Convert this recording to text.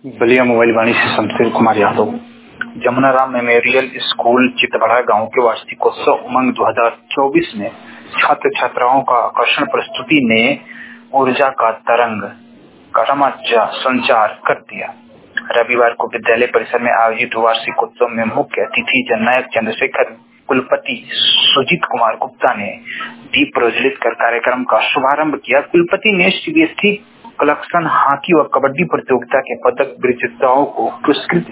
Ballia mobile Vani से Shamsher Kumar Yadav. Jamunaram memorial school Chitbara गांव के वार्षिकोत्सव उमंग 2024 में छात्र छात्राओं का आकर्षण प्रस्तुति ने ऊर्जा का तरंग का संचार कर दिया। रविवार को विद्यालय परिसर में आयोजित वार्षिकोत्सव में मुख्य अतिथि जननायक चंद्रशेखर कुलपति सुजीत कुमार गुप्ता ने दीप प्रज्वलित कर कार्यक्रम का शुभारंभ किया। कुलपति ने सीबीएसई कलेक्शन हॉकी व कबड्डी प्रतियोगिता के पदक विजेताओं को पुरस्कृत